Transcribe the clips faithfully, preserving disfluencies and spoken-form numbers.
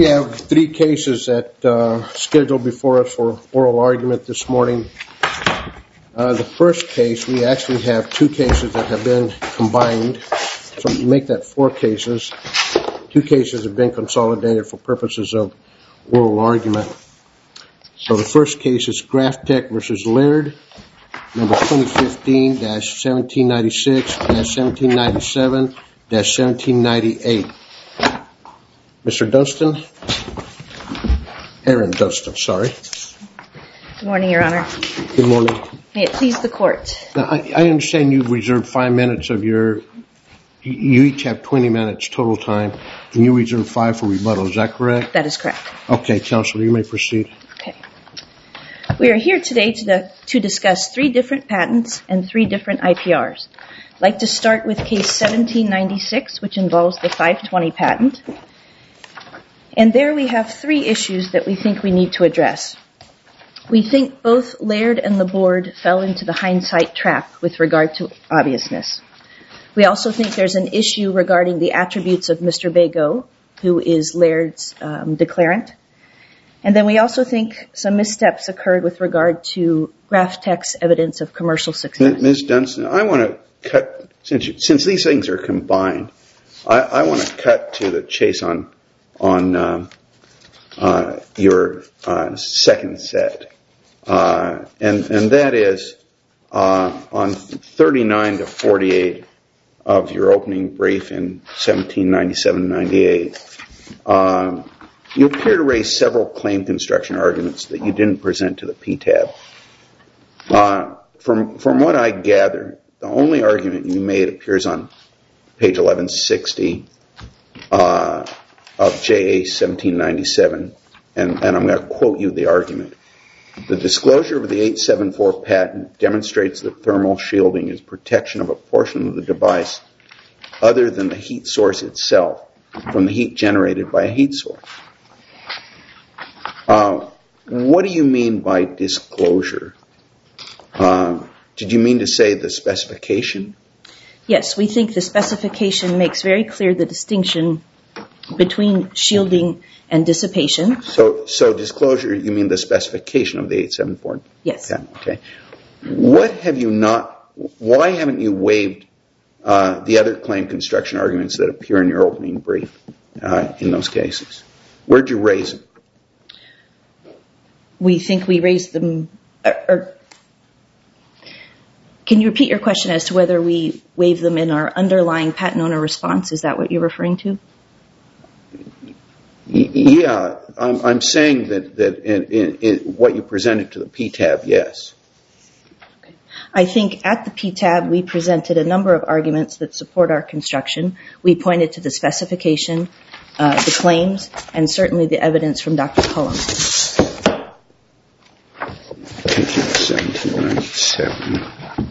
We have three cases that uh, scheduled before us for oral argument this morning. Uh, the first case, we actually have two cases that have been combined. So we make that four cases. Two cases have been consolidated for purposes of oral argument. So the first case is Graphtec versus Laird, number twenty fifteen dash seventeen ninety-six dash seventeen ninety-seven dash seventeen ninety-eight. Mister Dunstan? Aaron Dunstan, sorry. Good morning, Your Honor. Good morning. May it please the Court. Now, I, I understand you've reserved five minutes of your, you each have twenty minutes total time, and you reserve five for rebuttal. Is that correct? That is correct. Okay, Counselor, you may proceed. Okay. We are here today to, the, to discuss three different patents and three different I P Rs. I'd like to start with case seventeen ninety-six, which involves the five twenty patent. And there we have three issues that we think we need to address. We think both Laird and the Board fell into the hindsight trap with regard to obviousness. We also think there's an issue regarding the attributes of Mister Bago, who is Laird's um, declarant. And then we also think some missteps occurred with regard to Graphtec's evidence of commercial success. Miz Dunstan, I want to cut, since, you, since these things are combined, I, I want to cut to the chase on on uh, uh, your uh, second set. Uh, and, and that is uh, on thirty-nine to forty-eight of your opening brief in seventeen ninety-seven ninety-eight, um, you appear to raise several claim construction arguments that you didn't present to the P T A B. Uh, from, from what I gather, the only argument you made appears on page eleven sixty uh, of J A seventeen ninety-seven, and, and I'm going to quote you the argument. The disclosure of the eight seventy-four patent demonstrates that thermal shielding is protection of a portion of the device other than the heat source itself from the heat generated by a heat source. Uh, what do you mean by disclosure? Uh, did you mean to say the specification? Yes, we think the specification makes very clear the distinction between shielding and dissipation. So, so disclosure, you mean the specification of the eight seventy-four? Yes. Yeah, okay. What have you not, why haven't you waived uh, the other claim construction arguments that appear in your opening brief uh, in those cases? Where'd you raise them? We think we raised them, or, or can you repeat your question as to whether we waived them in our underlying patent owner response? Is that what you're referring to? Yeah, I'm, I'm saying that, that in, in, in what you presented to the P T A B, yes. Okay. I think at the P T A B we presented a number of arguments that support our construction. We pointed to the specification, uh, the claims, and certainly the evidence from Doctor Cullum. seventeen ninety-seven.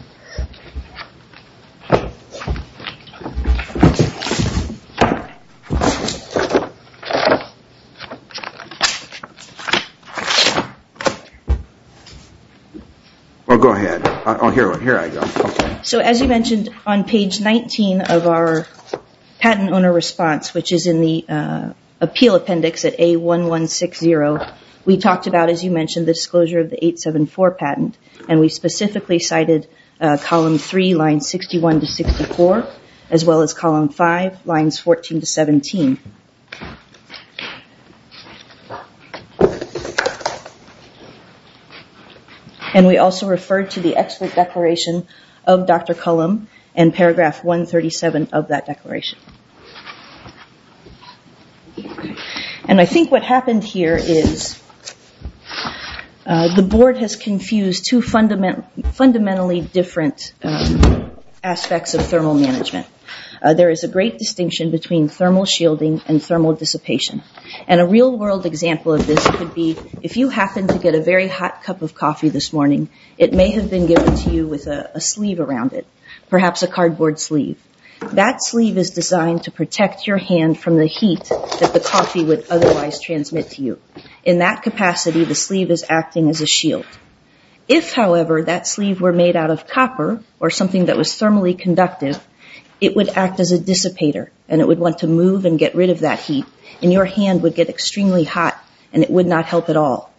Oh, go ahead. Oh, here, here I go. Okay. So as you mentioned, on page nineteen of our patent owner response, which is in the uh, appeal appendix at A one one six zero, we talked about, as you mentioned, the disclosure of the eight seventy-four patent, and we specifically cited uh, column three, lines sixty-one to sixty-four, as well as column five, lines fourteen to seventeen. And we also referred to the expert declaration of Doctor Cullum and paragraph one thirty-seven of that declaration. And I think what happened here is uh, the board has confused two fundament, fundamentally different um, aspects of thermal management. Uh, there is a great distinction between thermal shielding and thermal dissipation. And a real-world example of this could be if you happen to get a very hot cup of coffee this morning, it may have been given to you with a, a sleeve around it, perhaps a cardboard sleeve. That sleeve is designed to protect your hand from the heat that the coffee would otherwise transmit to you. In that capacity, the sleeve is acting as a shield. If, however, that sleeve were made out of copper or something that was thermally conductive, it would act as a dissipator, and it would want to move and get rid of that heat, and your hand would get extremely hot, and it would not help at all.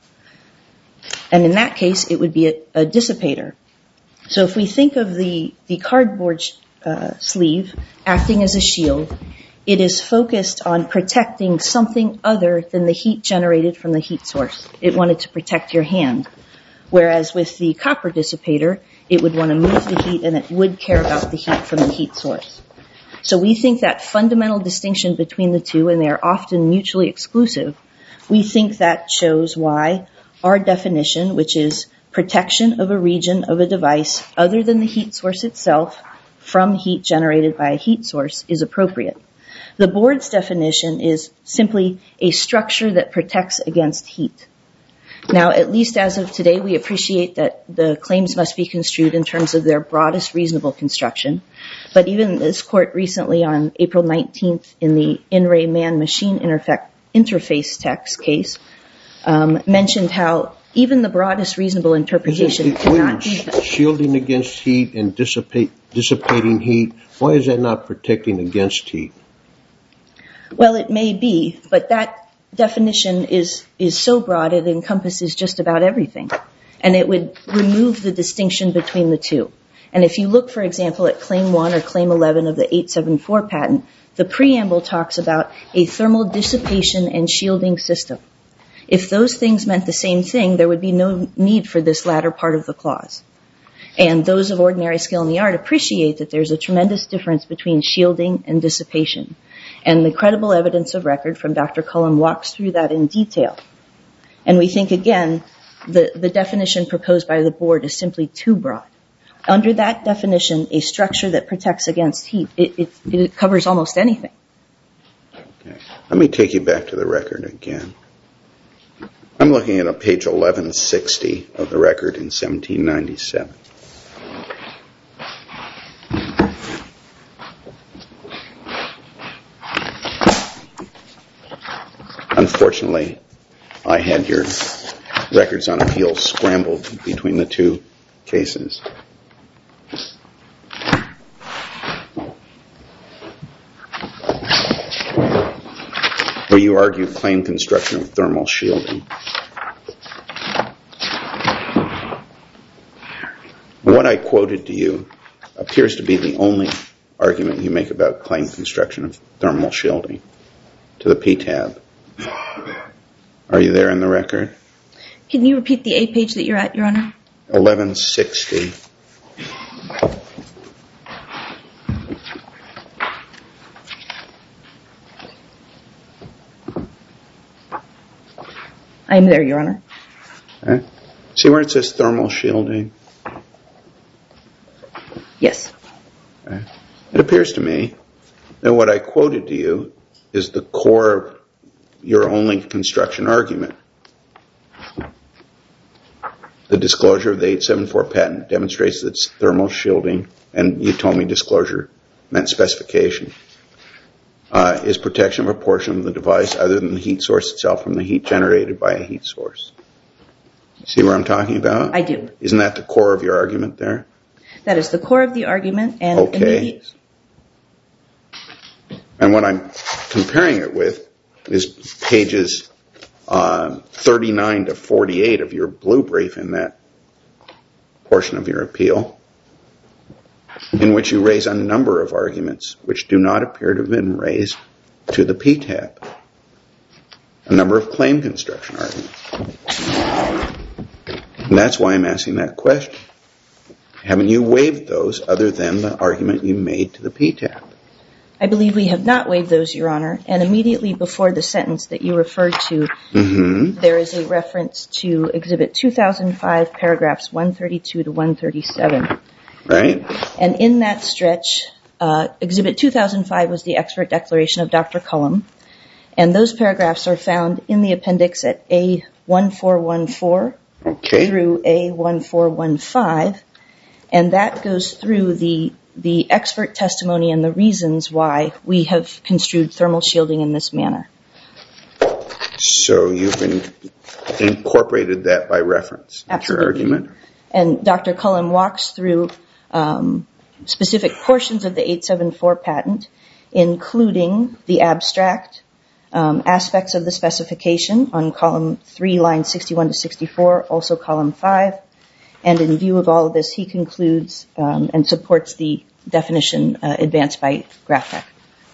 And in that case, it would be a, a dissipator. So if we think of the, the cardboard uh, sleeve acting as a shield, it is focused on protecting something other than the heat generated from the heat source. It wanted to protect your hand. Whereas with the copper dissipator, it would want to move the heat and it would care about the heat from the heat source. So we think that fundamental distinction between the two, and they are often mutually exclusive, we think that shows why our definition, which is protection of a region of a device other than the heat source itself from heat generated by a heat source, is appropriate. The board's definition is simply a structure that protects against heat. Now, at least as of today, we appreciate that the claims must be construed in terms of their broadest reasonable construction. But even this court recently on April nineteenth in the In Re Man-Machine Interface text case um, mentioned how even the broadest reasonable interpretation Isn't it, cannot sh- be... shielding against heat and dissipate, dissipating heat, why is that not protecting against heat? Well, it may be, but that definition is, is so broad it encompasses just about everything. And it would remove the distinction between the two. And if you look, for example, at Claim one or Claim eleven of the eight seventy-four patent, the preamble talks about a thermal dissipation and shielding system. If those things meant the same thing, there would be no need for this latter part of the clause. And those of ordinary skill in the art appreciate that there's a tremendous difference between shielding and dissipation. And the credible evidence of record from Doctor Cullum walks through that in detail. And we think, again, the, the definition proposed by the board is simply too broad. Under that definition, a structure that protects against heat, it, it, it covers almost anything. Okay. Let me take you back to the record again. I'm looking at a page eleven sixty of the record in seventeen ninety-seven. Unfortunately, I had your records on appeal scrambled between the two cases. Where you argue claim construction of thermal shielding. What I quoted to you appears to be the only argument you make about claim construction of thermal shielding to the P tab. Are you there in the record? Can you repeat the A page that you're at, Your Honor? eleven sixty. I'm there, Your Honor. Okay. See where it says thermal shielding? Yes. Okay. It appears to me that what I quoted to you is the core of your only construction argument. The disclosure of the eight seventy-four patent demonstrates that it's thermal shielding, and you told me disclosure meant specification, uh, is protection of a portion of the device other than the heat source itself from the heat generated by a heat source. See where I'm talking about? I do. Isn't that the core of your argument there? That is the core of the argument. And okay. Immediate- and what I'm comparing it with is pages uh, thirty-nine to forty-eight of your blue brief in that portion of your appeal, in which you raise a number of arguments which do not appear to have been raised to the P tab. A number of claim construction arguments. And that's why I'm asking that question. Haven't you waived those other than the argument you made to the P tab? I believe we have not waived those, Your Honor. And immediately before the sentence that you referred to, mm-hmm. there is a reference to Exhibit two thousand five, paragraphs one thirty-two to one thirty-seven. Right. And in that stretch, uh, Exhibit two thousand five was the expert declaration of Doctor Cullum. And those paragraphs are found in the appendix at A one four one four okay. through A one four one five. And that goes through the the expert testimony and the reasons why we have construed thermal shielding in this manner. So you've been incorporated that by reference. Absolutely. Your argument. And Doctor Cullum walks through um, specific portions of the eight seventy-four patent, including the abstract, um, aspects of the specification on column three, lines sixty-one to sixty-four, also column five. And in view of all of this, he concludes um, and supports the definition uh, advanced by Graphtec.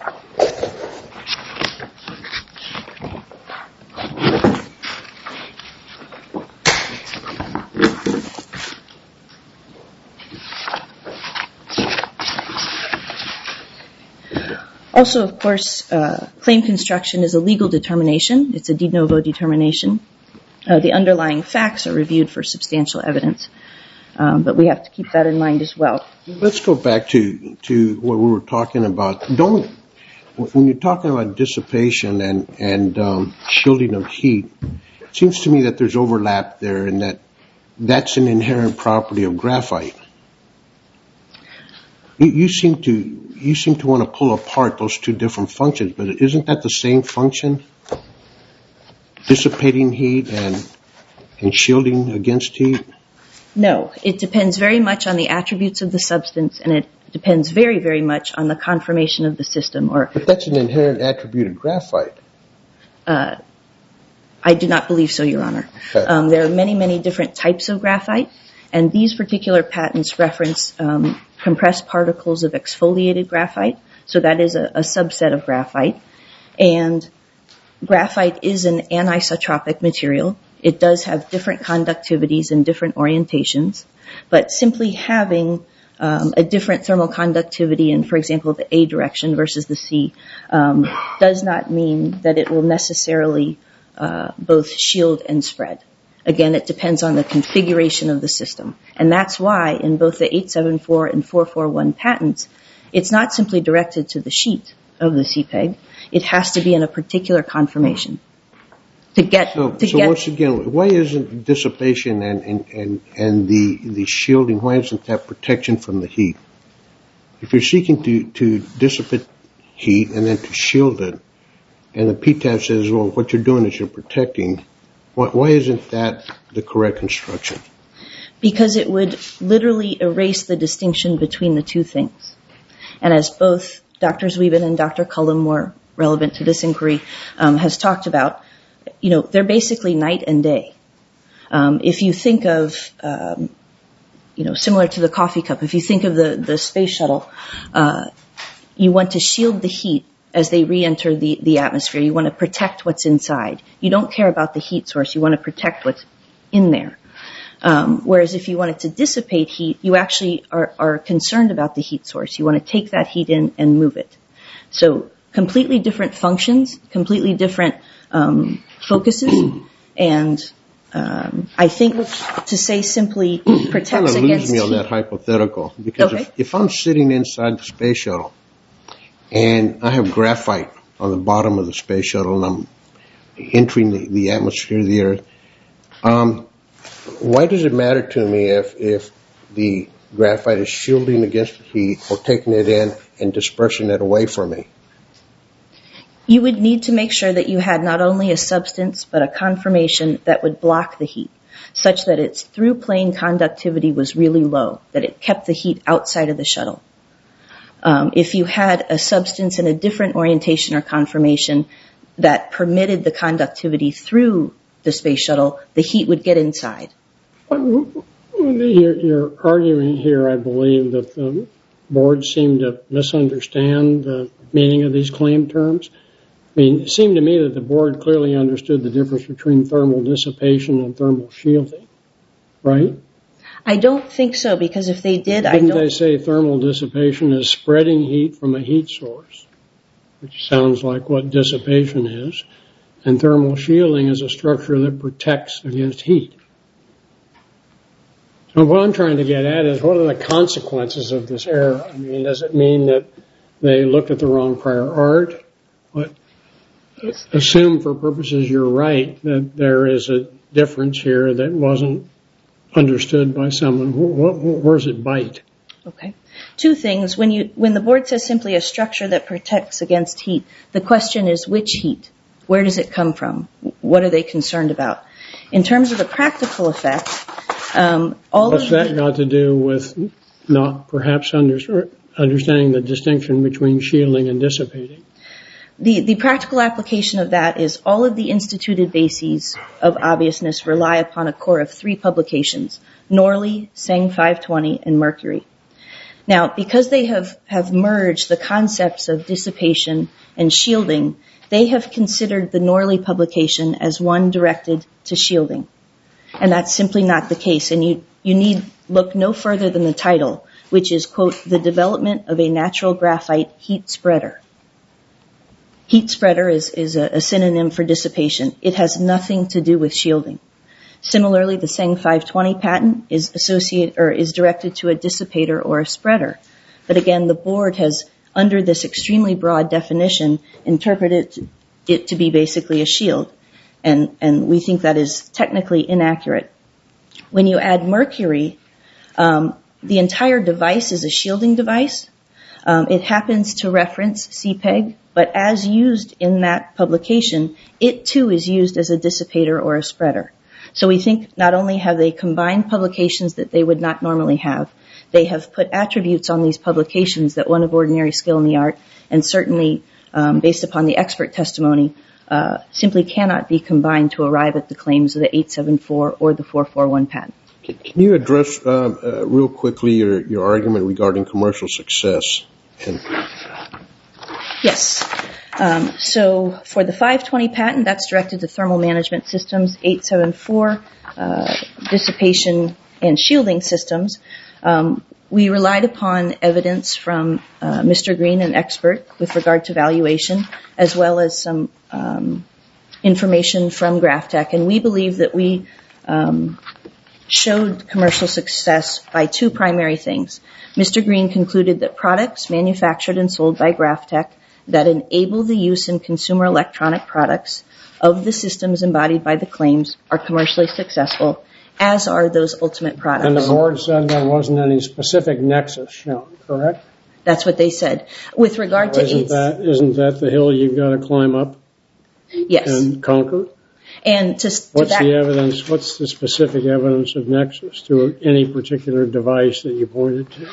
Also, of course, uh, claim construction is a legal determination. It's a de novo determination. Uh, the underlying facts are reviewed for substantial evidence, um, but we have to keep that in mind as well. Let's go back to to what we were talking about. Don't when you're talking about dissipation and and um, shielding of heat, it seems to me that there's overlap there, and that that's an inherent property of graphite. You, you seem to you seem to want to pull apart those two different functions, but isn't that the same function? Dissipating heat and and shielding against heat? No, it depends very much on the attributes of the substance, and it depends very, very much on the conformation of the system. Or, but that's an inherent attribute of graphite. Uh, I do not believe so, Your Honor. Okay. Um, there are many, many different types of graphite, and these particular patents reference um, compressed particles of exfoliated graphite, so that is a, a subset of graphite. And graphite is an anisotropic material. It does have different conductivities and different orientations, but simply having um, a different thermal conductivity in, for example, the A direction versus the C um, does not mean that it will necessarily uh, both shield and spread. Again, it depends on the configuration of the system. And that's why in both the eight seventy-four and four forty-one patents, it's not simply directed to the sheet of the C PEG. It has to be in a particular conformation. To get, so, to so get, once again, why isn't dissipation and, and, and, and the, the shielding, why isn't that protection from the heat? If you're seeking to, to dissipate heat and then to shield it, and the P T A B says, well, what you're doing is you're protecting, why, why isn't that the correct construction? Because it would literally erase the distinction between the two things. And as both Doctor Zwiebin and Doctor Cullum, more relevant to this inquiry, um, has talked about, you know, they're basically night and day. Um, if you think of, um, you know, similar to the coffee cup, if you think of the, the space shuttle, uh, you want to shield the heat as they re-enter the, the atmosphere. You want to protect what's inside. You don't care about the heat source. You want to protect what's in there. Um, whereas if you wanted to dissipate heat, you actually are, are concerned about the heat source. You want to take that heat in and move it. So completely different functions, completely different um, focuses, and um, I think to say simply protects kind of against lose me on heat. that hypothetical, because Okay. if, if I'm sitting inside the space shuttle and I have graphite on the bottom of the space shuttle and I'm entering the, the atmosphere of the Earth, um, why does it matter to me if, if the graphite is shielding against the heat or taking it in and dispersing it away from me? You would need to make sure that you had not only a substance but a conformation that would block the heat, such that its through plane conductivity was really low, that it kept the heat outside of the shuttle. Um, if you had a substance in a different orientation or conformation that permitted the conductivity through the space shuttle, the heat would get inside. You're, you're arguing here, I believe, that the board seemed to misunderstand the meaning of these claim terms. I mean, it seemed to me that the board clearly understood the difference between thermal dissipation and thermal shielding, right? I don't think so, because if they did, I Didn't don't... they say thermal dissipation is spreading heat from a heat source, which sounds like what dissipation is, and thermal shielding is a structure that protects against heat. So what I'm trying to get at is, what are the consequences of this error? I mean, does it mean that they looked at the wrong prior art? What? Assume for purposes you're right that there is a difference here that wasn't understood by someone. Where does it bite? Okay. Two things. When you when the board says simply a structure that protects against heat, the question is which heat? Where does it come from? What are they concerned about? In terms of the practical effect, um, all What's of that the, got to do with not perhaps under, understanding the distinction between shielding and dissipating. The, the practical application of that is all of the instituted bases of obviousness rely upon a core of three publications, Norley, Seng five twenty, and Mercury. Now, because they have, have merged the concepts of dissipation and shielding, they have considered the Norley publication as one directed to shielding. And that's simply not the case. And you, you need look no further than the title, which is, quote, the development of a natural graphite heat spreader. Heat spreader is, is a, a synonym for dissipation. It has nothing to do with shielding. Similarly, the Seng five twenty patent is associated or is directed to a dissipator or a spreader. But again, the board has, under this extremely broad definition, interpreted it to be basically a shield. And, and we think that is technically inaccurate. When you add Mercury, um, the entire device is a shielding device. Um, it happens to reference C PEG, but as used in that publication, it too is used as a dissipator or a spreader. So we think not only have they combined publications that they would not normally have, they have put attributes on these publications that one of ordinary skill in the art, and certainly um, based upon the expert testimony, uh, simply cannot be combined to arrive at the claims of the eight seven four or the four forty-one patent. Can you address uh, uh, real quickly your, your argument regarding commercial success? And Yes. Um, so for the five twenty patent, that's directed to thermal management systems, eight seven four, uh, dissipation and shielding systems. Um, we relied upon evidence from uh, Mister Green, an expert, with regard to valuation, as well as some um, information from GraphTech. And we believe that we um, showed commercial success by two primary things. Mister Green concluded that products manufactured and sold by GraphTech that enable the use in consumer electronic products of the systems embodied by the claims are commercially successful, as are those ultimate products. And the board said there wasn't any specific nexus shown, correct? That's what they said. With regard So to isn't eight, that, isn't that the hill you've got to climb up yes, and conquer? and to, to What's that, the evidence, what's the specific evidence of nexus to any particular device that you pointed to?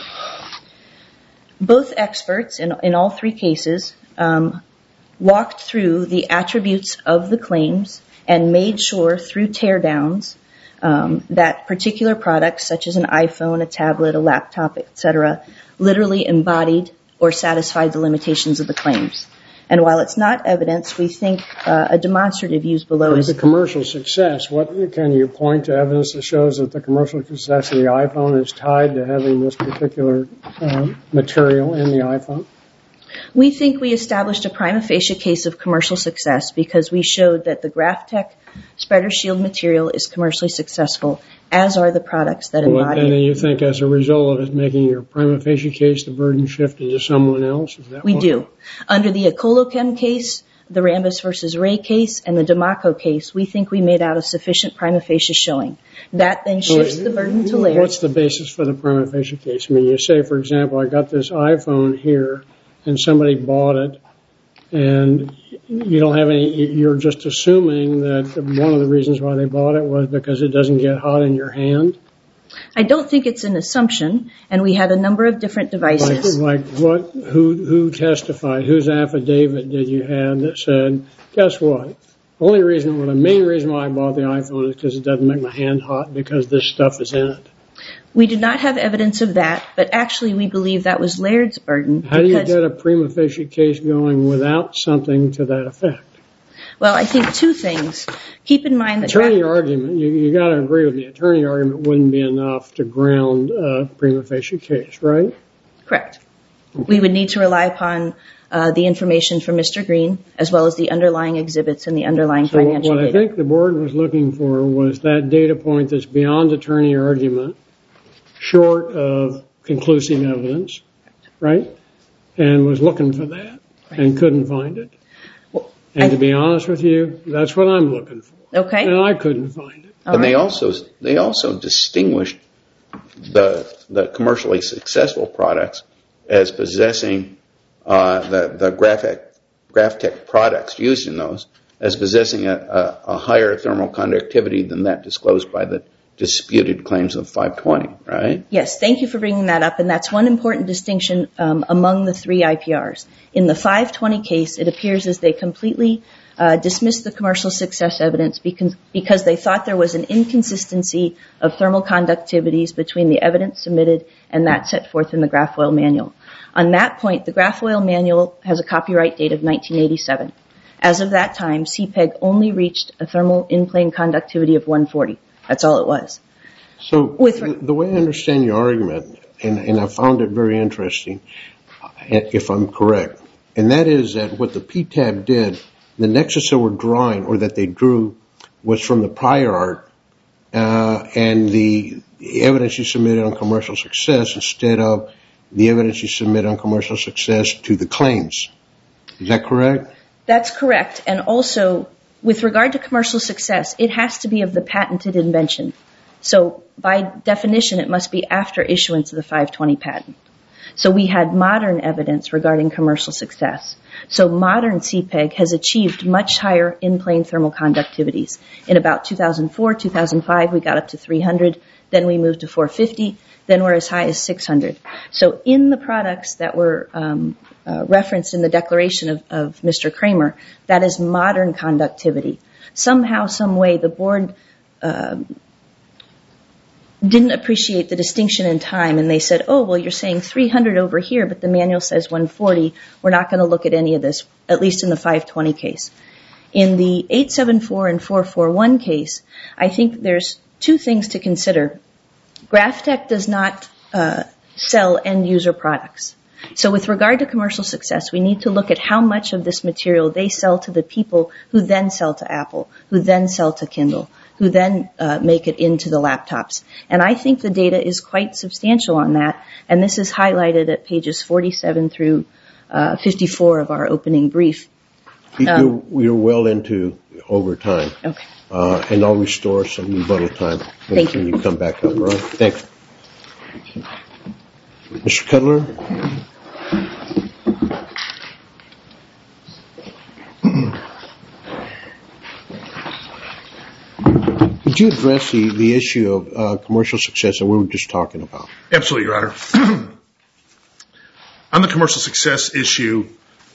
both experts in, in all three cases um, walked through the attributes of the claims and made sure through teardowns um, that particular products, such as an iPhone, a tablet, a laptop, et cetera, literally embodied or satisfied the limitations of the claims. And while it's not evidence, we think uh, a demonstrative used below With is... the commercial success, what can you point to evidence that shows that the commercial success of the iPhone is tied to having this particular uh, material in the iPhone? We think we established a prima facie case of commercial success because we showed that the GraphTech spreader shield material is commercially successful, as are the products that Well, embody and then it. you think as a result of it making your prima facie case, the burden shifted to someone else? Is that We what? do. Under the Ecolochem case, the Rambus versus Ray case, and the Damaco case, we think we made out a sufficient prima facie showing. That then shifts the burden to layers. What's the basis for the prima facie case? I mean, you say, for example, I got this iPhone here, and somebody bought it, and you don't have any, you're just assuming that one of the reasons why they bought it was because it doesn't get hot in your hand? I don't think it's an assumption, and we had a number of different devices. Like, like what, who, who testified, whose affidavit did you have that said, guess what? The only reason, well, the main reason why I bought the iPhone is because it doesn't make my hand hot because this stuff is in it. We did not have evidence of that, but actually we believe that was Laird's burden. How do you get a prima facie case going without something to that effect? Well, I think two things. Keep in mind that... Attorney argument, you, you got to agree with me, attorney argument wouldn't be enough to ground a prima facie case, right? Correct. We would need to rely upon uh, the information from Mister Green, as well as the underlying exhibits and the underlying So financial what I data. think the board was looking for was that data point that's beyond attorney argument, short of conclusive evidence, right? And was looking for that and couldn't find it. Well, And I- to be honest with you, that's what I'm looking for. Okay. And I couldn't find it. All and they right. also they also distinguished the the commercially successful products as possessing uh, the the graphic GraphTech products used in those as possessing a, a, a higher thermal conductivity than that disclosed by the disputed claims of five twenty, right? Yes, thank you for bringing that up, and that's one important distinction um, among the three I P Rs. In the five twenty case, it appears as they completely uh, dismissed the commercial success evidence because, because they thought there was an inconsistency of thermal conductivities between the evidence submitted and that set forth in the Grafoil manual. On that point, the Grafoil manual has a copyright date of nineteen eighty-seven. As of that time, C PEG only reached a thermal in-plane conductivity of one forty. That's all it was. So With, the way I understand your argument, and, and I found it very interesting, if I'm correct, and that is that what the P T A B did, the nexus that we're drawing or that they drew was from the prior art uh, and the evidence you submitted on commercial success instead of the evidence you submit on commercial success to the claims. Is that correct? That's correct. And also, with regard to commercial success, it has to be of the patented invention. So by definition, it must be after issuance of the five twenty patent. So we had modern evidence regarding commercial success. So modern C PEG has achieved much higher in-plane thermal conductivities. In about two thousand four, two thousand five, we got up to three hundred. Then we moved to four fifty. Then we're as high as six hundred. So in the products that were um, uh, referenced in the declaration of, of Mister Kramer, that is modern conductivity. Somehow, some way, the board uh, didn't appreciate the distinction in time, and they said, oh, well, you're saying three hundred over here, but the manual says one forty. We're not going to look at any of this, at least in the five twenty case. In the eight seventy-four and four forty-one case, I think there's two things to consider. Graphtec does not uh, sell end-user products. So with regard to commercial success, we need to look at how much of this material they sell to the people who then sell to Apple, who then sell to Kindle, who then uh, make it into the laptops. And I think the data is quite substantial on that, and this is highlighted at pages forty-seven through uh, fifty-four of our opening brief. Um, you're, you're well into overtime. Okay. Uh, and I'll restore some rebuttal time when, Thank you. when you come back up, all right? Thanks. Mister Cutler? Could you address the, the issue of uh, commercial success that we were just talking about? Absolutely, Your Honor. On the commercial success issue,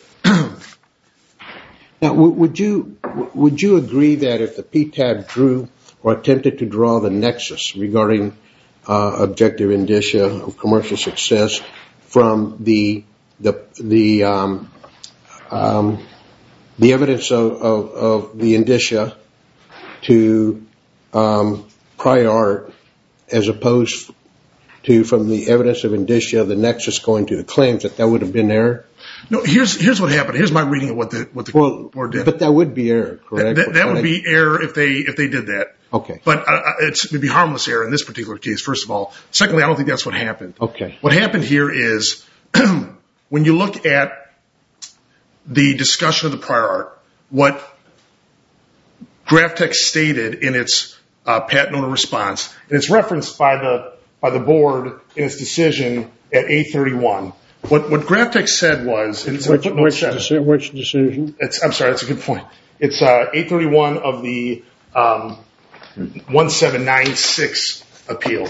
now, w- would you would you agree that if the P T A B drew or attempted to draw the nexus regarding uh, objective indicia of commercial success from the the the um, um, the evidence of, of, of the indicia to um, prior art, as opposed to from the evidence of indicia, the nexus going to the claims, that that would have been error? no. Here's here's what happened. Here's my reading of what the what the Well, board did. but that would be error, correct? That, that would be error if they if they did that. Okay. But uh, it's, it would be harmless error in this particular case. First of all, secondly, I don't think that's what happened. Okay. What happened here is when you look at the discussion of the prior art, what Graphtec stated in its uh, patent owner response, and it's referenced by the by the board in its decision at A thirty-one. What what Graphtec said was, and it's Which, footnote which, seven. deci- which decision? It's, I'm sorry, that's a good point. It's uh, A thirty-one of the um, one seven nine six appeal.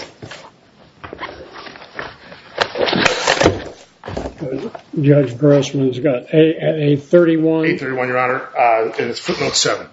Judge Grossman's got A, at A thirty-one. A thirty-one, Your Honor, uh, and it's footnote seven.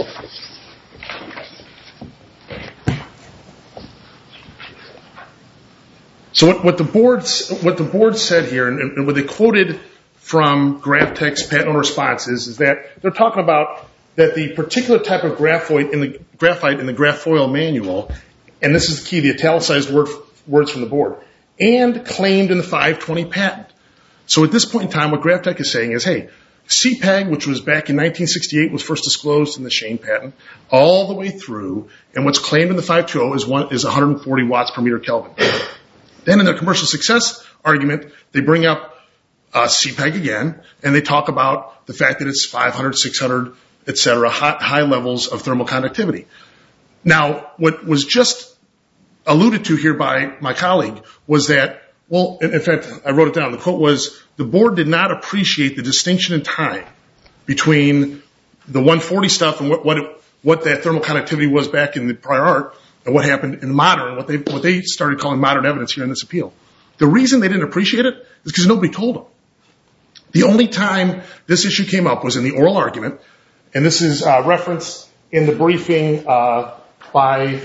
So what, what the board what the board said here, and, and what they quoted from Graphtec's patent owner responses, is that they're talking about that the particular type of graphite in the graphite in the Grafoil manual, and this is the key, the italicized word, words from the board, and claimed in the five twenty patent. So at this point in time, what Graphtec is saying is, hey, C PEG, which was back in nineteen sixty-eight, was first disclosed in the Shane patent, all the way through, and what's claimed in the five twenty is one is one hundred forty watts per meter Kelvin. Then in their commercial success argument, they bring up uh, C PEG again, and they talk about the fact that it's five hundred, six hundred, et cetera, high, high levels of thermal conductivity. Now, what was just alluded to here by my colleague was that, well, in, in fact, I wrote it down. The quote was, the board did not appreciate the distinction in time between the one forty stuff and what, what, it, what that thermal conductivity was back in the prior art, and what happened in modern, what they what they started calling modern evidence here in this appeal. The reason they didn't appreciate it is because nobody told them. The only time this issue came up was in the oral argument, and this is uh, referenced in the briefing uh, by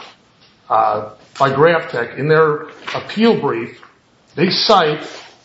uh, by GrafTech. In their appeal brief, they cite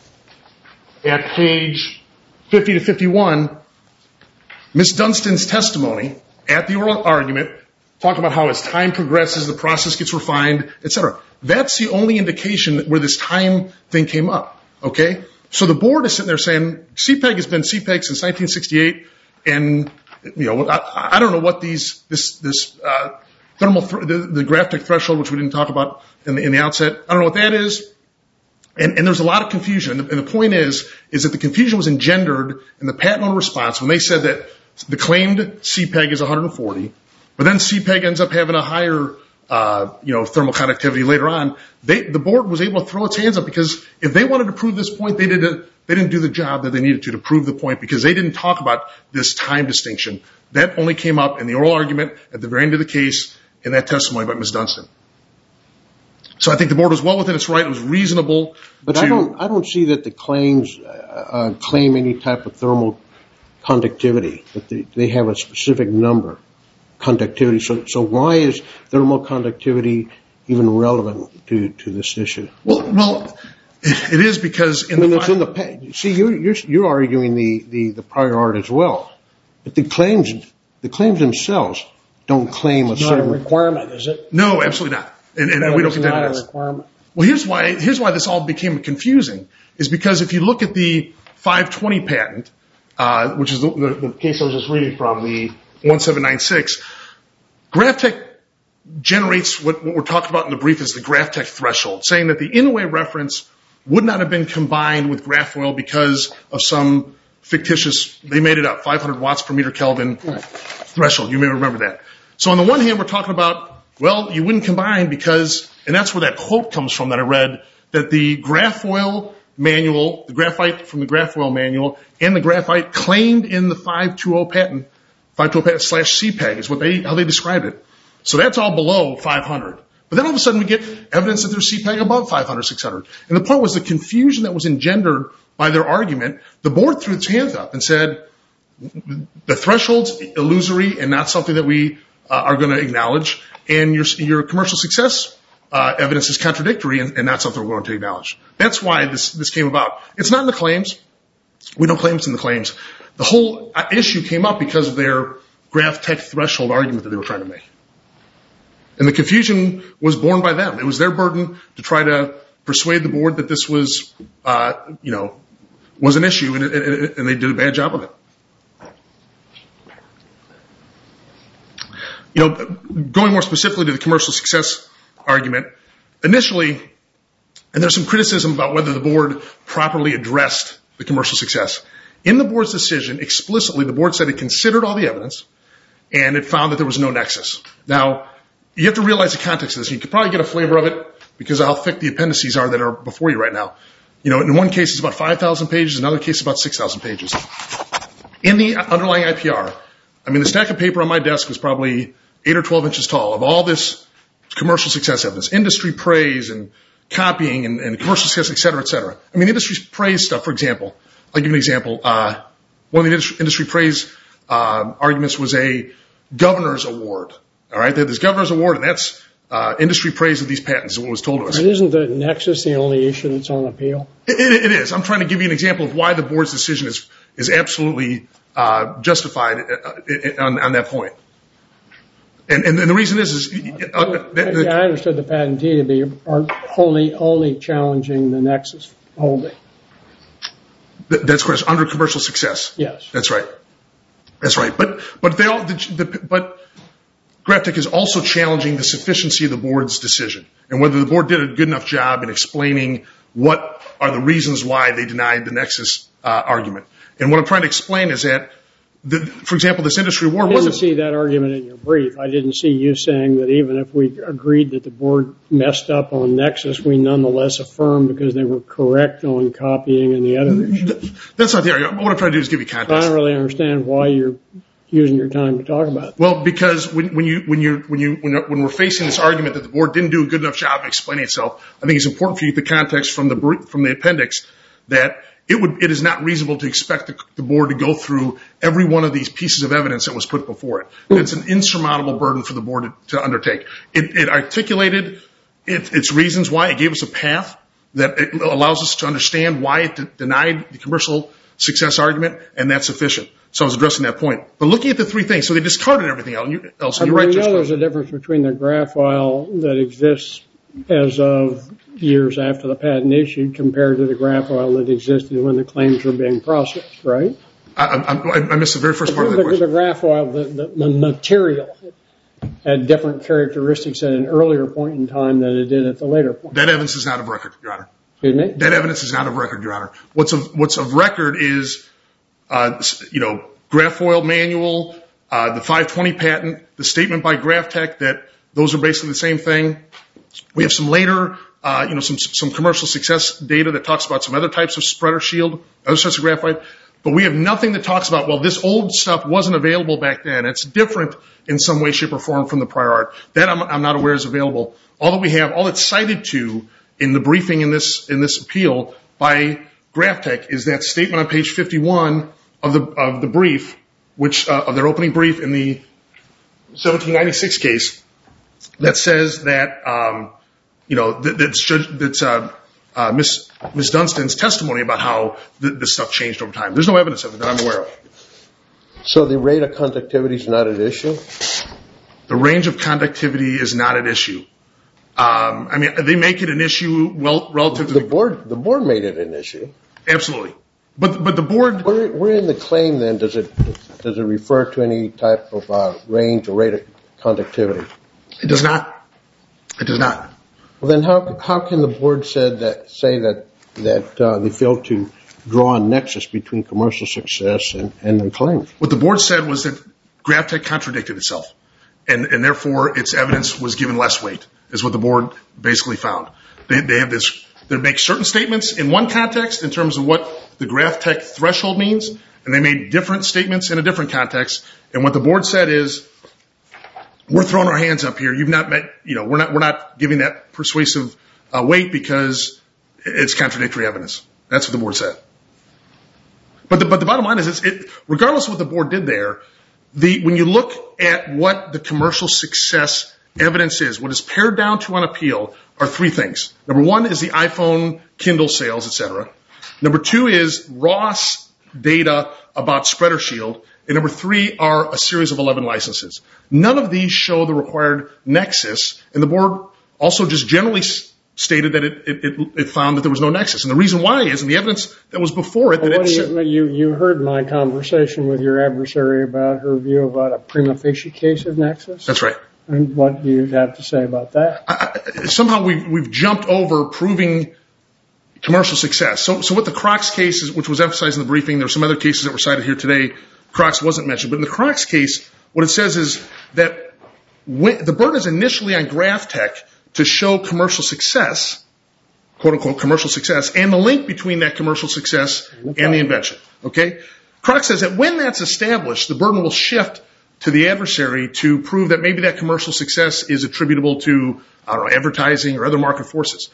at page fifty to fifty-one Miz Dunstan's testimony at the oral argument, talking about how as time progresses, the process gets refined, et cetera. That's the only indication where this time thing came up. Okay, so the board is sitting there saying C PEG has been C PEG since nineteen sixty-eight, and you know I, I don't know what these this this uh, thermal th- the, the GrafTech threshold, which we didn't talk about in the, in the outset. I don't know what that is. And, and there's a lot of confusion. And the, and the point is, is that the confusion was engendered in the patent owner response when they said that the claimed C PEG is one hundred forty, but then C PEG ends up having a higher, uh, you know, thermal conductivity later on. They, the board was able to throw its hands up because if they wanted to prove this point, they didn't, they didn't do the job that they needed to to prove the point because they didn't talk about this time distinction. That only came up in the oral argument at the very end of the case in that testimony by Miz Dunstan. So I think the board was well within its right. It was reasonable. But to, I don't, I don't see that the claims uh, uh, claim any type of thermal conductivity. That they, they have a specific number, conductivity. So, so why is thermal conductivity even relevant to, to this issue? Well, well, it is because in I mean, the it's in the see you're you're you're arguing the, the, the prior art as well, but the claims the claims themselves don't claim a It's not certain a requirement, is it? No, absolutely not. And, and, and we don't It's contend not it a is. requirement. Well, here's why. Here's why this all became confusing. Is because if you look at the five twenty patent, uh, which is the, the, the case I was just reading from, the one seven nine six, GrafTech generates what, what we're talking about in the brief is the GrafTech threshold, saying that the Inouye reference would not have been combined with Grafoil because of some fictitious, they made it up, five hundred watts per meter Kelvin Right. threshold. You may remember that. So on the one hand, we're talking about, well, you wouldn't combine because, and that's where that quote comes from that I read, that the Grafoil manual, the graphite from the Grafoil manual, and the graphite claimed in the five twenty patent, five twenty patent slash C PEG is what they, how they described it. So that's all below five hundred. But then all of a sudden we get evidence that there's C PEG above five hundred, six hundred. And the point was the confusion that was engendered by their argument. The board threw its hands up and said, the threshold's illusory and not something that we uh, are going to acknowledge. And your, your commercial success uh, evidence is contradictory and, and not something we're going to acknowledge. That's why this, this came about. It's not in the claims. We don't claim it's in the claims. The whole issue came up because of their GrafTech threshold argument that they were trying to make. And the confusion was borne by them. It was their burden to try to persuade the board that this was, uh, you know, was an issue, and, and, and they did a bad job of it. You know, going more specifically to the commercial success argument, initially, and there's some criticism about whether the board properly addressed the commercial success. In the board's decision, explicitly, the board said it considered all the evidence, and it found that there was no nexus. Now, you have to realize the context of this. You could probably get a flavor of it because of how thick the appendices are that are before you right now. You know, in one case it's about five thousand pages, in another case it's about six thousand pages. In the underlying I P R, I mean, the stack of paper on my desk was probably eight or twelve inches tall of all this commercial success evidence, industry praise and copying and, and commercial success, et cetera, et cetera. I mean, industry praise stuff, for example, I'll give you an example. Uh, one of the industry, industry praise uh, arguments was a governor's award. All right, they had this governor's award, and that's uh, industry praise of these patents, is what was told to us. But isn't the nexus the only issue that's on appeal? It, it, it is. I'm trying to give you an example of why the board's decision is is absolutely uh, justified uh, on, on that point. And, and, and the reason is, is uh, that, I, I understood the patentee to be only only challenging the nexus holding. That's correct. Under commercial success. Yes, that's right. That's right. But but they all the, the, but GrafTech is also challenging the sufficiency of the board's decision and whether the board did a good enough job in explaining what are the reasons why they denied the nexus uh, argument. And what I'm trying to explain is that, the, for example, this industry award I didn't wasn't. see that argument in your brief. I didn't see you saying that even if we agreed that the board messed up on nexus, we nonetheless affirm because they were correct on copying and the other issues. That's not the argument. What I'm trying to do is give you context. I don't really understand why you're using your time to talk about it. Well, because when, when you when you when you when, when we're facing this argument that the board didn't do a good enough job of explaining itself, I think it's important for you to get the context from the from the appendix that it would it is not reasonable to expect the, the board to go through every one of these pieces of evidence that was put before it. It's an insurmountable burden for the board to, to undertake. It, it articulated it, its reasons why. It gave us a path that it allows us to understand why it de- denied the commercial success argument, and that's sufficient. So I was addressing that point. But looking at the three things, so they discarded everything else. And you're right, we know there's a difference between the graph file that exists as of years after the patent issued compared to the graph file that existed when the claims were being processed, right? I, I, I missed the very first part of that the, question. The graph file, the, the, the material had different characteristics at an earlier point in time than it did at the later point. That evidence is not of record, Your Honor. Excuse me? That evidence is not of record, Your Honor. What's of, what's of record is, uh, you know, Grafoil manual, uh, the five twenty patent, the statement by GraphTech that those are basically the same thing. We have some later, uh, you know, some some commercial success data that talks about some other types of spreader shield, other sorts of graphite. But we have nothing that talks about, well, this old stuff wasn't available back then. It's different in some way, shape, or form from the prior art. That I'm, I'm not aware is available. All that we have, all it's cited to in the briefing in this in this appeal by GraphTech is that statement on page fifty-one of the of the brief, which uh, of their opening brief in the seventeen ninety-six case, that says that um, you know that, that's that's uh, uh, Miss Miss Dunstan's testimony about how th- this stuff changed over time. There's no evidence of it that I'm aware of. So the rate of conductivity is not an issue? The range of conductivity is not an issue. Um, I mean, they make it an issue well relative to the, the board. The board made it an issue. Absolutely, but but the board. Where, where in the claim then does it does it refer to any type of uh, range or rate of conductivity? It does not. It does not. Well, then how how can the board said that say that that uh, they failed to draw a nexus between commercial success and, and the claim? What the board said was that GraphTech contradicted itself, and and therefore its evidence was given less weight, is what the board basically found. They they have this. They make certain statements in one context in terms of what the GraphTech threshold means, and they made different statements in a different context. And what the board said is, we're throwing our hands up here. You've not met, you know, we're not we're not giving that persuasive uh, weight because it's contradictory evidence. That's what the board said. But the but the bottom line is, it's, it regardless of what the board did there, the when you look at what the commercial success evidence is, what is pared down to on appeal are three things. Number one is the iPhone, Kindle sales, et cetera. Number two is raw data about spreader shield. And number three are a series of eleven licenses. None of these show the required nexus, and the board also just generally s- stated that it, it, it found that there was no nexus. And the reason why is, in the evidence that was before it, that well, it you, said, you, you heard my conversation with your adversary about her view about a prima facie case of nexus? That's right. And what do you have to say about that? I, I, somehow we've, we've jumped over proving commercial success. So, so what the Crocs case is, which was emphasized in the briefing, there were some other cases that were cited here today. Crocs wasn't mentioned, but in the Crocs case, what it says is that when, the burden is initially on GraphTech to show commercial success, quote unquote commercial success, and the link between that commercial success and the invention. Okay, Crocs says that when that's established, the burden will shift to the adversary to prove that maybe that commercial success is attributable to, I don't know, advertising or other market forces.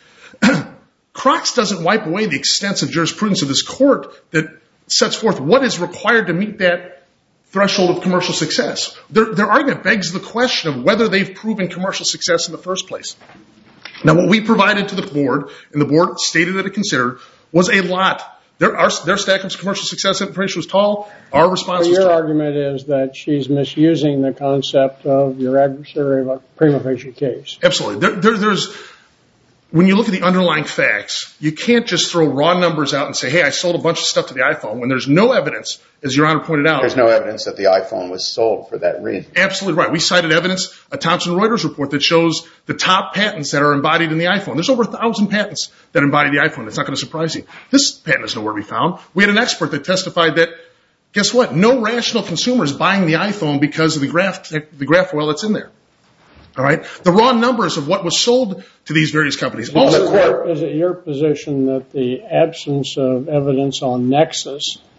Crocs doesn't wipe away the extensive jurisprudence of this court that sets forth what is required to meet that threshold of commercial success. Their, their argument begs the question of whether they've proven commercial success in the first place. Now, what we provided to the board, and the board stated that it considered, was a lot. Their, our, their stack of commercial success information was tall. Our response so was your tall. argument is that she's misusing the concept of your adversary of a prima facie case. Absolutely. There, there, there's... When you look at the underlying facts, you can't just throw raw numbers out and say, hey, I sold a bunch of stuff to the iPhone, when there's no evidence, as Your Honor pointed out. There's no evidence that the iPhone was sold for that reason. Absolutely right. We cited evidence, a Thomson Reuters report that shows the top patents that are embodied in the iPhone. There's over a thousand patents that embody the iPhone. That's not going to surprise you. This patent is nowhere to be found. We had an expert that testified that, guess what? No rational consumer is buying the iPhone because of the graph, the Grafoil that's in there. All right. The raw numbers of what was sold to these various companies. Also, is it your position that the absence of evidence on nexus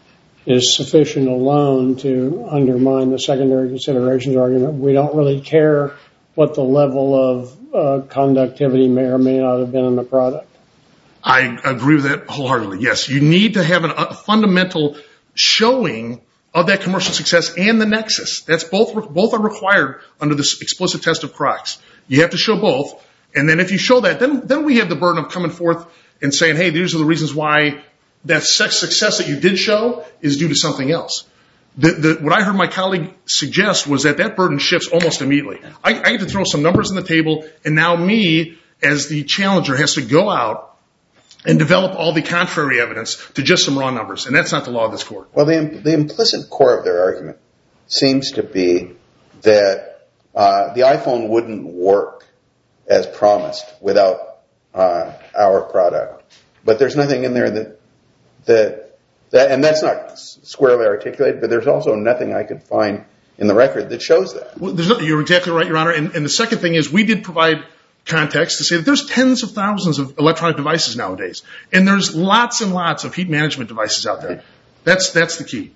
is sufficient alone to undermine the secondary considerations argument. We don't really care what the level of uh, conductivity may or may not have been in the product. I agree with that wholeheartedly. Yes, you need to have an, a fundamental showing of that commercial success and the nexus. That's both both are required under this explicit test of Crocs. You have to show both, and then if you show that, then then we have the burden of coming forth and saying, hey, these are the reasons why that success that you did show is due to something else. The, the, what I heard my colleague suggest was that that burden shifts almost immediately. I, I get to throw some numbers on the table, and now me, as the challenger, has to go out and develop all the contrary evidence to just some raw numbers, and that's not the law of this court. Well, the, the implicit core of their argument seems to be that uh, the iPhone wouldn't work as promised without uh, our product. But there's nothing in there that, that, that, and that's not squarely articulated, but there's also nothing I could find in the record that shows that. Well, there's no, you're exactly right, Your Honor, and, and the second thing is we did provide context to say that there's tens of thousands of electronic devices nowadays, and there's lots and lots of heat management devices out there. That's that's the key.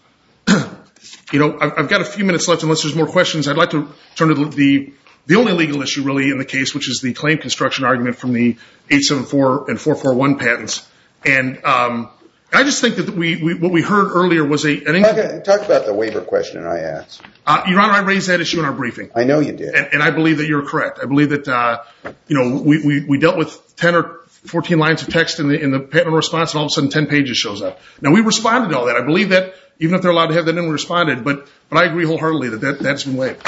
You know, I've, I've got a few minutes left. Unless there's more questions, I'd like to turn to the the only legal issue really in the case, which is the claim construction argument from the eight seventy-four and four forty-one patents. And um, I just think that we, we what we heard earlier was a an talk, talk about the waiver question I asked. Uh, Your Honor, I raised that issue in our briefing. I know you did. And, and I believe that you're correct. I believe that, uh, you know, we, we, we dealt with ten or fourteen lines of text in the, in the patent response, and all of a sudden ten pages shows up. Now, we responded to all that. I believe that, even if they're allowed to have that in, we responded, but, but I agree wholeheartedly that, that that's been waived.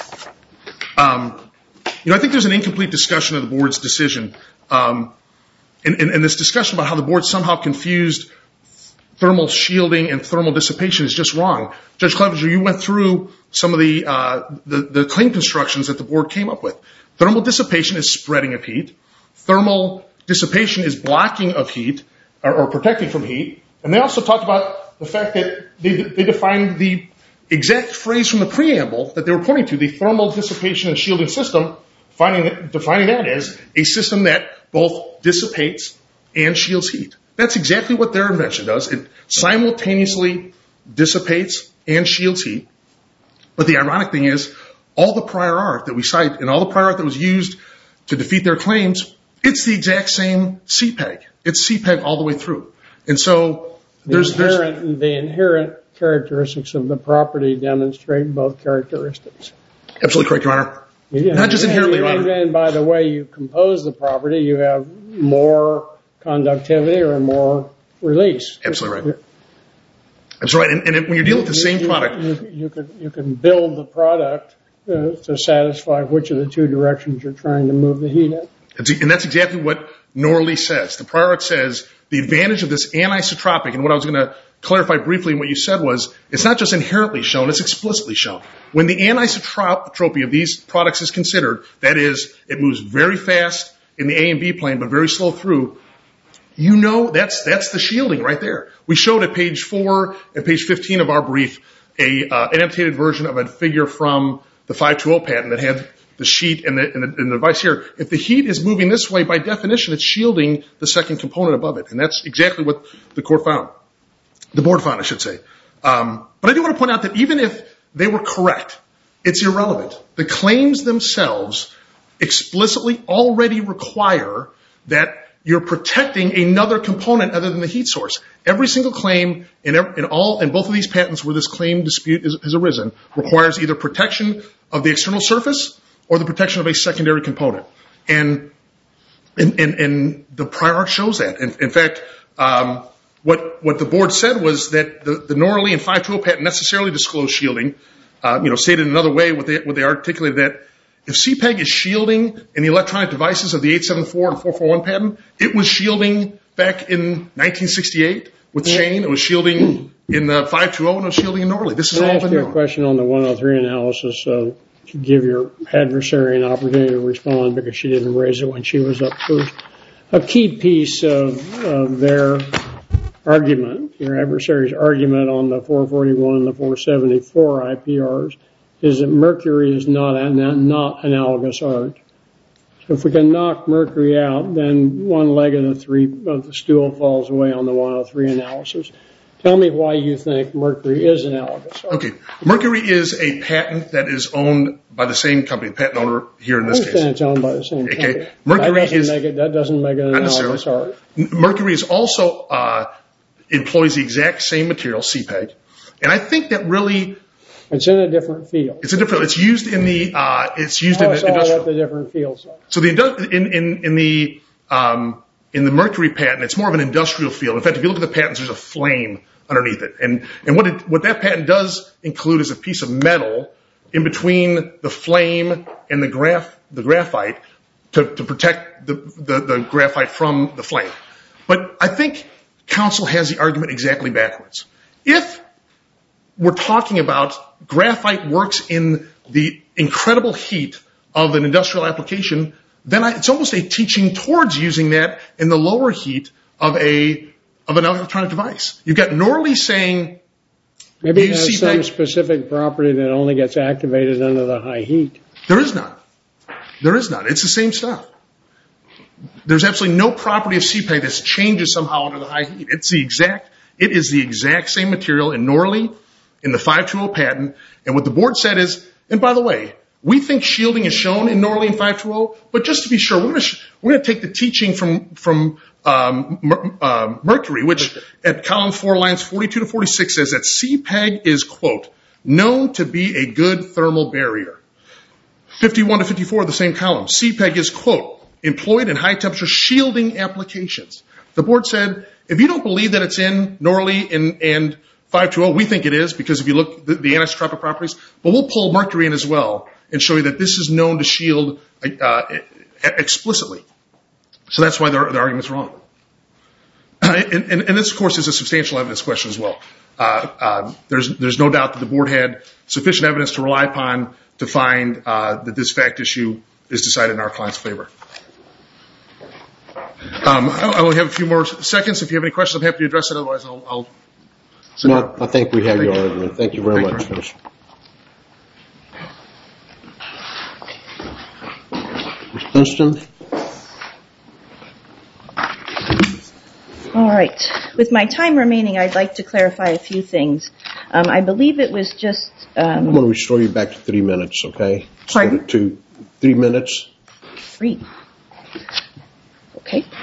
Um, you know, I think there's an incomplete discussion of the board's decision, um, and, and, and this discussion about how the board somehow confused thermal shielding and thermal dissipation is just wrong. Judge Clevenger, you went through some of the, uh, the, the claim constructions that the board came up with. Thermal dissipation is spreading of heat. Thermal dissipation is blocking of heat, or, or protecting from heat. And they also talked about the fact that they, they defined the exact phrase from the preamble that they were pointing to, the thermal dissipation and shielding system, finding, defining that as a system that both dissipates and shields heat. That's exactly what their invention does. It simultaneously dissipates and shields heat. But the ironic thing is, all the prior art that we cite and all the prior art that was used to defeat their claims, it's the exact same C PEG. It's C PEG all the way through. And so there's... The inherent, there's, the inherent characteristics of the property demonstrate both characteristics. Absolutely correct, Your Honor. You, Not just inherently, Your Honor. And by the way you compose the property, you have more conductivity or more release. Absolutely right. That's right. And, and when you're dealing with the same you, product... You, you, can, you can build the product uh, to satisfy which of the two directions you're trying to move the heat in. And that's exactly what Norley says. The prior art says the advantage of this anisotropic, and what I was going to clarify briefly in what you said was, it's not just inherently shown, it's explicitly shown. When the anisotropy of these products is considered, that is, it moves very fast in the A and B plane, but very slow through, you know that's that's the shielding right there. We showed at page four and page fifteen of our brief a uh, annotated version of a figure from the five two zero patent that had the sheet and the, and, the, and the device here. If the heat is moving this way, by definition, it's shielding the second component above it. And that's exactly what the court found. The board found, I should say. Um, but I do want to point out that even if they were correct, it's irrelevant. The claims themselves explicitly already require that you're protecting another component other than the heat source. Every single claim in, every, in all in both of these patents where this claim dispute is, has arisen requires either protection of the external surface or the protection of a secondary component. And and, and, and the prior art shows that. In, in fact, um, what what the board said was that the, the Norley and five two zero patent necessarily disclosed shielding. Uh, you know, stated another way, what they, what they articulated that if C PEG is shielding in the electronic devices of the eight seventy-four and four forty-one patent, it was shielding back in nineteen sixty-eight with Shane. It was shielding in the five two zero and it was shielding in Norley. This is Can all I ask been you known. a question on the one oh three analysis uh, to give your adversary an opportunity to respond because she didn't raise it when she was up first. A key piece of, of their argument, your adversary's argument on the four forty-one and the four seventy-four I P Rs is that mercury is not, not analogous art. So if we can knock mercury out, then one leg of the three of the stool falls away on the one oh three analysis. Tell me why you think Mercury is analogous. Okay. Mercury is a patent that is owned by the same company, the patent owner here in this I understand case. it's owned by the same company. Okay. Mercury that, doesn't is, make it, that doesn't make it an analogous art. Mercury is also uh, employs the exact same material, C PEG, and I think that really it's in a different field. It's a different. It's used in the. Uh, it's used Tell in us the all industrial. what the different fields are. So the in in in the um, in the Mercury patent, it's more of an industrial field. In fact, if you look at the patents, there's a flame underneath it, and and what it, what that patent does include is a piece of metal in between the flame and the graph the graphite to, to protect the, the the graphite from the flame. But I think counsel has the argument exactly backwards. If we're talking about graphite works in the incredible heat of an industrial application, then I, it's almost a teaching towards using that in the lower heat of a of an electronic device. You've got Norley saying maybe it has C some PEG, specific property that only gets activated under the high heat. There is none. There is none. It's the same stuff. There's absolutely no property of C PEG that changes somehow under the high heat. It's the exact. It is the exact same material in Norley, in the five two zero patent. And what the board said is, and by the way, we think shielding is shown in Norley and five two zero, but just to be sure, we're going to we're going to take the teaching from from um, Mer, uh, Mercury, which at column four, lines forty-two to forty-six says that C PEG is, quote, known to be a good thermal barrier. fifty-one to fifty-four, the same column. C PEG is, quote, employed in high temperature shielding applications. The board said, if you don't believe that it's in Norley and, and five two zero, we think it is, because if you look at the, the anisotropic properties, but we'll pull Mercury in as well and show you that this is known to shield uh, explicitly. So that's why their, their argument's wrong. And, and, and this, of course, is a substantial evidence question as well. Uh, uh, there's, there's no doubt that the board had sufficient evidence to rely upon to find uh, that this fact issue is decided in our client's favor. Um, I only have a few more seconds. If you have any questions, I'm happy to address it. Otherwise, I'll... I'll no, I think we have Thank your you. argument. Thank you very Thank much. Miz Dunstan? All right. With my time remaining, I'd like to clarify a few things. Um, I believe it was just... Um, I'm going to restore you back to three minutes, okay? Pardon? Instead of two, three minutes. Three. Okay.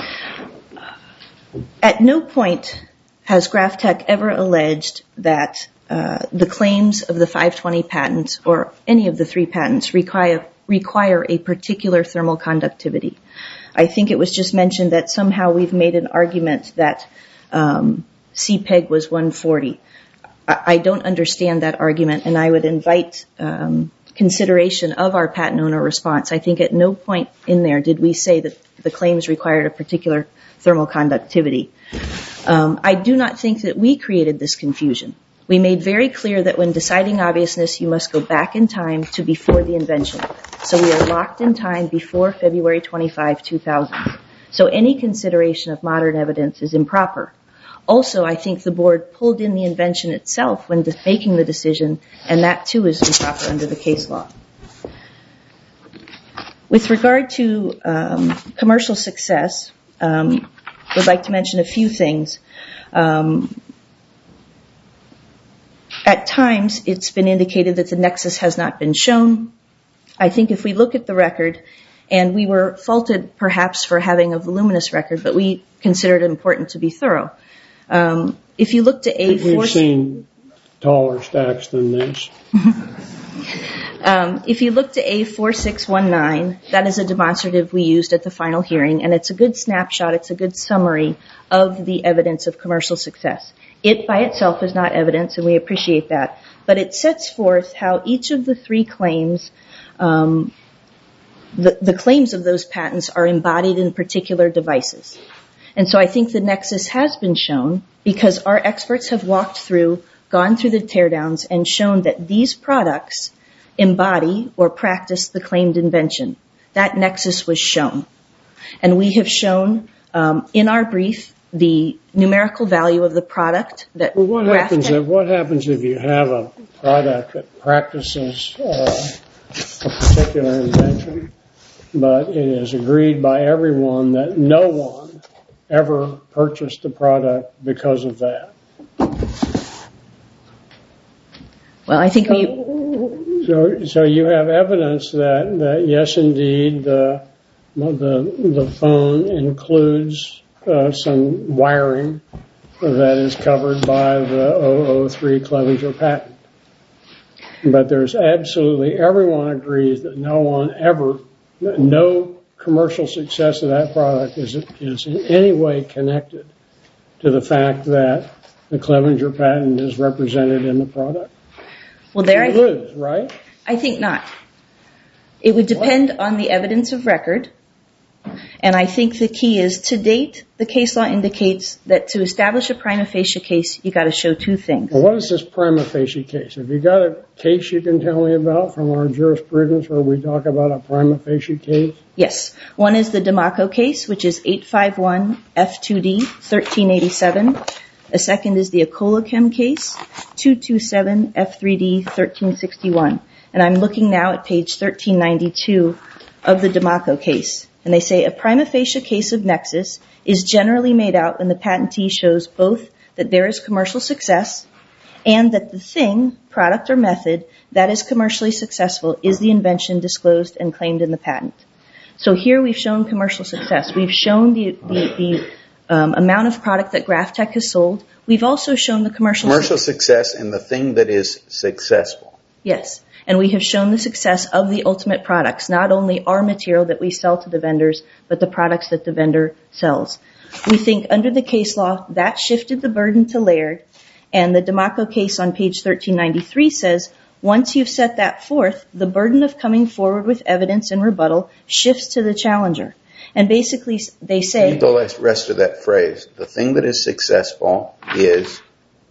At no point has GraphTech ever alleged that uh, the claims of the five twenty patent or any of the three patents require, require a particular thermal conductivity. I think it was just mentioned that somehow we've made an argument that um, C PEG was one forty. I, I don't understand that argument, and I would invite um, consideration of our patent owner response. I think at no point in there did we say that the claims required a particular thermal conductivity. Um, I do not think that we created this confusion. We made very clear that when deciding obviousness, you must go back in time to before the invention. So we are locked in time before February twenty-fifth, two thousand. So any consideration of modern evidence is improper. Also, I think the board pulled in the invention itself when making the decision, and that too is improper under the case law. With regard to um, commercial success, um, I would like to mention a few things. Um, at times, it's been indicated that the nexus has not been shown. I think if we look at the record, and we were faulted perhaps for having a voluminous record, but we considered it important to be thorough. Um, if you look to A four... We've seen taller stacks than this. Um, if you look to A four six one nine, that is a demonstrative we used at the final hearing, and it's a good snapshot, it's a good summary of the evidence of commercial success. It by itself is not evidence, and we appreciate that, but it sets forth how each of the three claims, um, the, the claims of those patents are embodied in particular devices. And so I think the nexus has been shown because our experts have walked through, gone through the teardowns, and shown that these products embody or practice the claimed invention. That nexus was shown. And we have shown um, in our brief the numerical value of the product that well, what happens GraphTech... if what happens if you have a product that practices uh, a particular invention, but it is agreed by everyone that no one ever purchased the product because of that? Well, I think we... So, so you have evidence that, that yes, indeed, the the the phone includes uh, some wiring that is covered by the zero zero three Clevenger patent. But there's absolutely, everyone agrees that no one ever, no commercial success of that product is, is in any way connected to the fact that the Clevenger patent is represented in the product. Well, there I, lose, right? I think not. It would depend what? on the evidence of record. And I think the key is, to date, the case law indicates that to establish a prima facie case, you got to show two things. Well, what is this prima facie case? Have you got a case you can tell me about from our jurisprudence where we talk about a prima facie case? Yes. One is the D'Amaco case, which is eight five one F two D thirteen eighty-seven. A second is the Ecolochem case, two two seven F three D thirteen sixty-one. And I'm looking now at page thirteen ninety-two of the D'Amaco case. And they say a prima facie case of nexus is generally made out when the patentee shows both that there is commercial success and that the thing, product or method, that is commercially successful is the invention disclosed and claimed in the patent. So here we've shown commercial success. We've shown the, the, the um, amount of product that GrafTech has sold. We've also shown the commercial, commercial su- success and the thing that is successful. Yes. And we have shown the success of the ultimate products, not only our material that we sell to the vendors, but the products that the vendor sells. We think under the case law, that shifted the burden to Laird, and the D'Amaco case on page thirteen ninety-three says, once you've set that forth, the burden of coming forward with evidence and rebuttal shifts to the challenger. And basically, they say... Read the rest of that phrase. The thing that is successful is...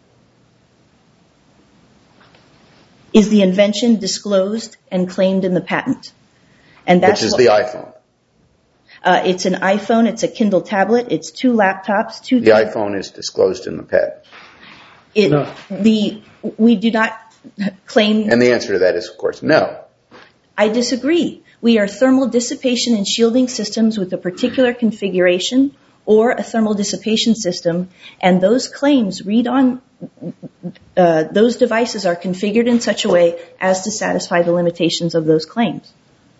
is the invention disclosed and claimed in the patent. And that's Which is what, the iPhone. Uh, it's an iPhone, it's a Kindle tablet, it's two laptops, two... The th- iPhone is disclosed in the patent. It, no. the, we do not claim... And the answer to that is, of course, no. I disagree. We are thermal dissipation and shielding systems with a particular configuration or a thermal dissipation system, and those claims read on... Uh, those devices are configured in such a way as to satisfy the limitations of those claims.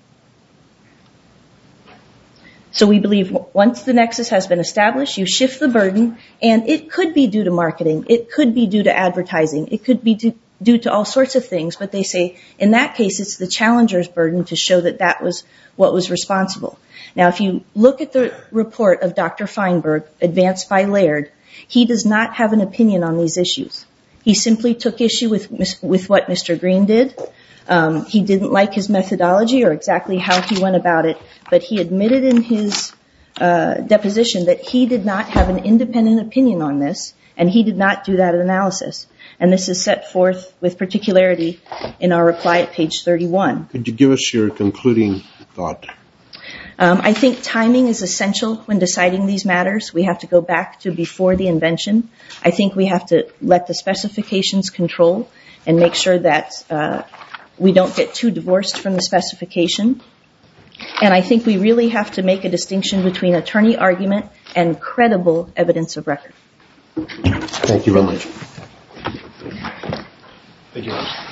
So we believe once the nexus has been established, you shift the burden, and it could be due to marketing, it could be due to advertising, it could be due, due to all sorts of things, but they say in that case it's the challenger's burden to show that that was what was responsible. Now if you look at the report of Doctor Feinberg, advanced by Laird, he does not have an opinion on these issues. He simply took issue with with what Mister Green did. Um, he didn't like his methodology or exactly how he went about it, but he admitted in his uh, deposition that he did not have an independent opinion on this, and he did not do that analysis. And this is set forth with particularity in our reply at page thirty-one. Could you give us your concluding thought? Um, I think timing is essential when deciding these matters. We have to go back to before the invention. I think we have to let the specifications control and make sure that uh, we don't get too divorced from the specification. And I think we really have to make a distinction between attorney argument and credible evidence of record. Thank you very much. Thank you.